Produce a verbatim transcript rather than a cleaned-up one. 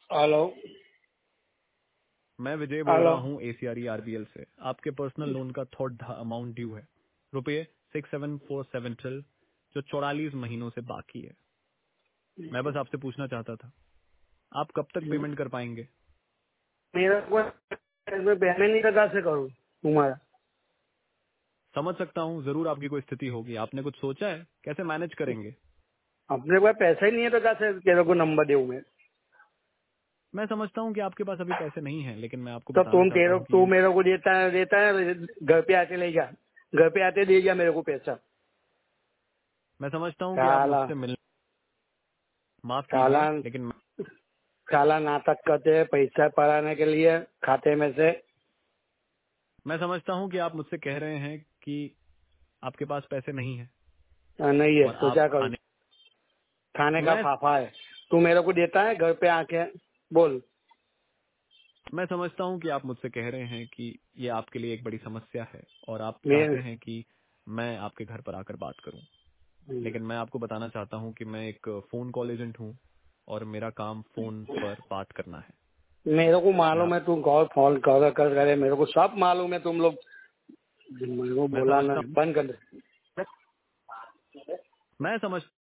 Hello. मैं विजय बोल hello. रहा हूँ एसीआरई आरबीएल से। आपके पर्सनल लोन का थर्ड अमाउंट ड्यू है, रुपये सिक्स सेवन फोर सेवन ट्रिल, जो चौवालीस महीनों से बाकी है। मैं बस आपसे पूछना चाहता था, आप कब तक पेमेंट कर पाएंगे? मेरा को पेमेंट नहीं लगा से करूँ तुम्हारा। समझ सकता हूँ, जरूर आपकी कोई स्थिति होगी। आपने कुछ सोचा है कैसे मैनेज करेंगे? अपने पास पैसा ही नहीं है तो कैसे तेरे को नंबर दूँ मैं? मैं समझता हूँ कि आपके पास अभी पैसे नहीं हैं, लेकिन मैं आपको तो बताना तुम चाहता तेरे हूँ तू कि मेरे को देता है देता है घर पे आके ले जा, घर पे आते दे जा मेरे को पैसा। मैं समझता हूँ कि आप साला मुझसे मिल माफ साला कीजिए, लेकिन मैं साला नाटक करते हैं पैसा पढ़ाने के लिए खाते में से। मैं समझता हूँ कि आप मुझसे कह रहे हैं कि आपके पास पैसे नहीं हैं हाँ, नहीं है और तो आप क्या करूँ? खाने खाने का मैं फाफा है। तू मेरे को देता है घर पे आके बोल। मैं समझता हूँ कि आप मुझसे कह रहे हैं कि ये आपके लिए एक बड़ी समस्या है और आप मैं चाहते हैं कि मैं आपके घर पर आकर बात करूं, लेकिन मैं आपको बताना चाहता हूँ कि मैं एक फोन कॉल एजेंट हूँ और मेरा काम फोन पर बात करना है। मेरे को मैं मालूम आप है तुम कॉल फोन कर कर करे, मेरे को सब मालूम है। तुम लोग मेरे को मैं बोला ना समझता बंद कर दे। मैं समझ